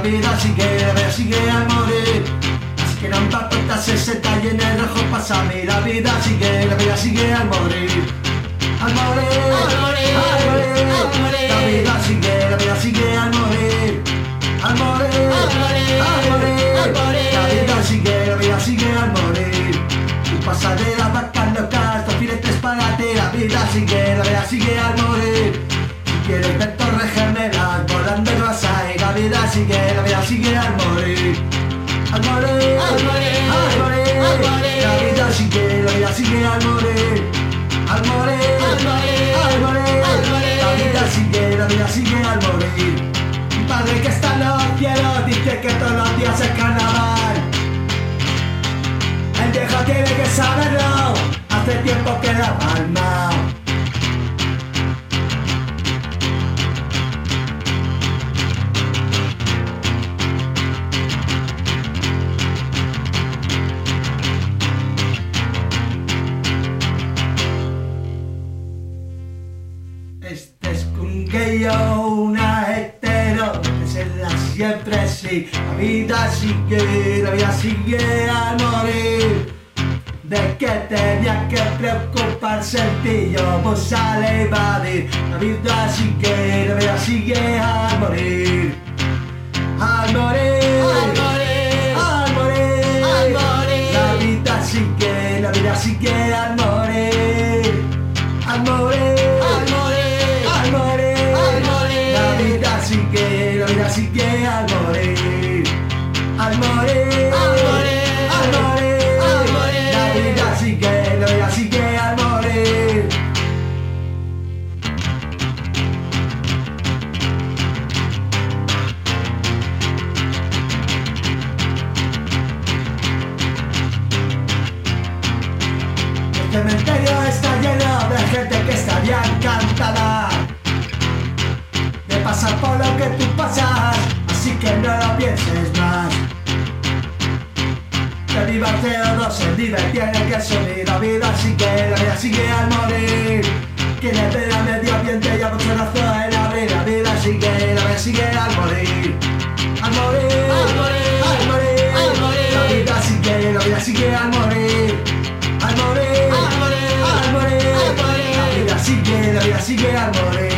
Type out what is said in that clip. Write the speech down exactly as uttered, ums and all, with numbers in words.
vida sigue, la vida sigue al morir. Así que no importa sesenta y en el rojo pasa a mí. La vida sigue, la vida sigue al morir. Al morir, Al morir, al morir, al morir. la vida sigue, la vida sigue al morir. Al morir, Al morir, al morir, al morir. la vida sigue, la vida sigue al morir. Tu pasadera, vacas locas, dos filetes para ti. La vida sigue, la vida sigue al morir. Si quieres intento regenerar, volando no vas a ir. La vida sigue, la vida sigue al morir. Al morir, Al morir, al morir, al morir. la vida sigue, la vida sigue al morir. Al morir, Al morir, al morir, al morir. la vida sigue, la vida sigue al morir. Mi padre que está en los cielos dice que todos los días es carnaval. El viejo tiene que saberlo, hace tiempo que la palma. Este es un gay o una hetero, que será siempre sí. La vida sigue, la vida sigue al morir. ¿De qué tenía que preocuparse el tío? Pues sale a evadir. La vida sigue, la vida sigue al morir. Al morir, Al morir, al morir, al morir. la vida sigue, la vida sigue al morir. Al morir, Al morir, al morir, al morir. la vida sigue, la vida sigue al morir. Al morir, Al morir, al morir, al morir. la vida sigue, la vida sigue al morir. El cementerio está lleno de gente que estaría encantada de pasar por lo que tú pasas, así que no lo pienses más. Que viva el C O dos, el vive tiene que subir. La vida sigue, la vida sigue al morir. Que le pega al medio ambiente y a mucho razón en abrir. La vida sigue, la vida sigue al morir. Al morir, Al morir, al morir, al morir. la vida sigue, la vida sigue al morir. Al morir, Al morir, al morir, al morir. la vida sigue, la vida sigue al morir.